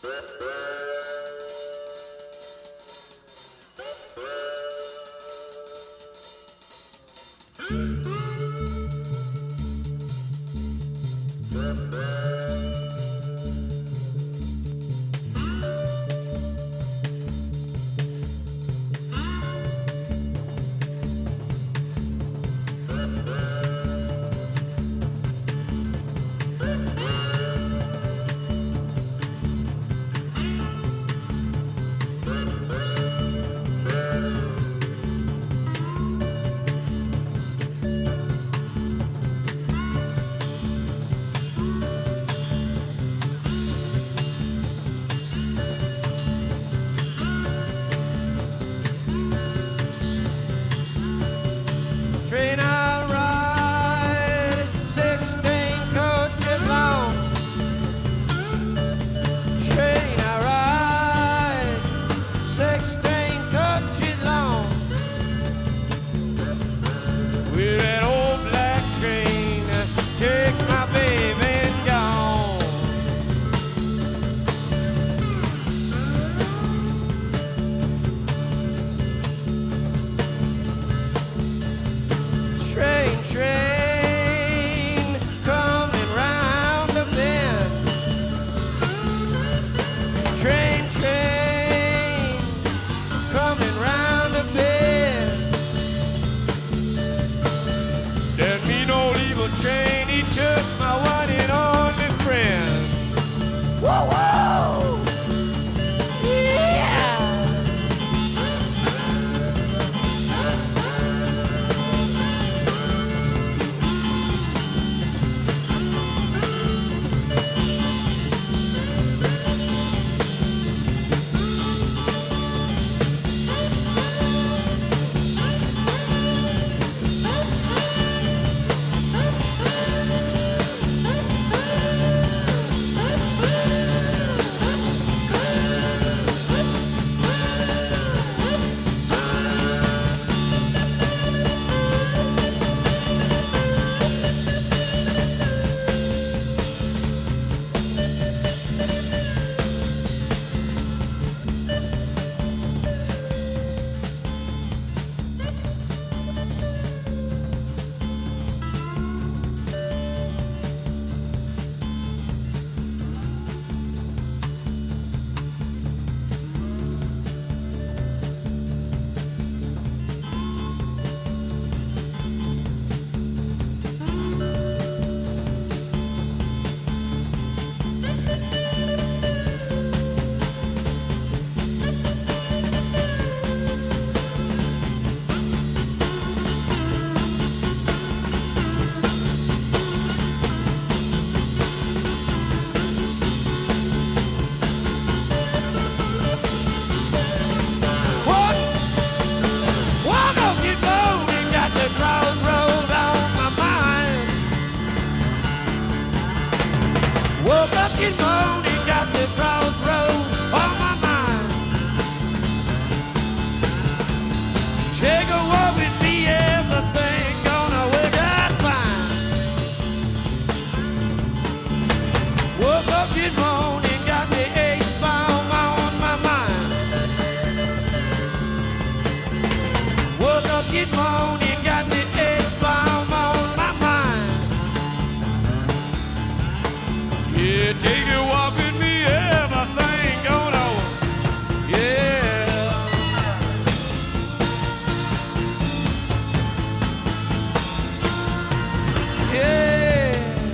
Train I ride, 16 coaches long. Train I ride, 16 coaches long. With that old black train, take my baby and gone. Train, train, coming round the bend. Train, train, coming round the bend. That mean old evil train, he took my one and only friend. Whoa, whoa! Yeah! Woke up this morning, got the crossroad on my mind. Take a walk with me, everything gonna work out fine. Woke up this morning, got the H-bomb on my mind. Woke up this morning, got the H-bomb on my mind. Yeah, take a walk with me, everything gonna work. Yeah. Yeah.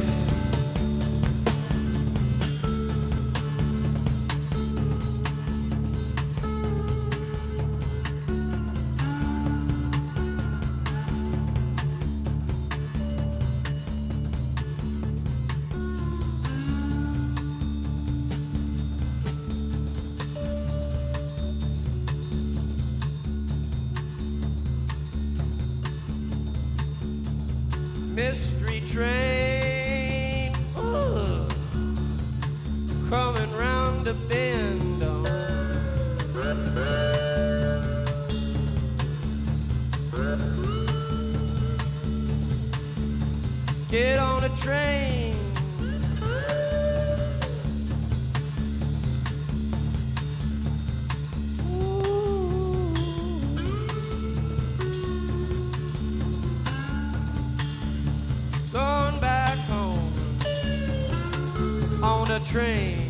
Mystery train, ooh, coming round the bend. Get on a train, a train.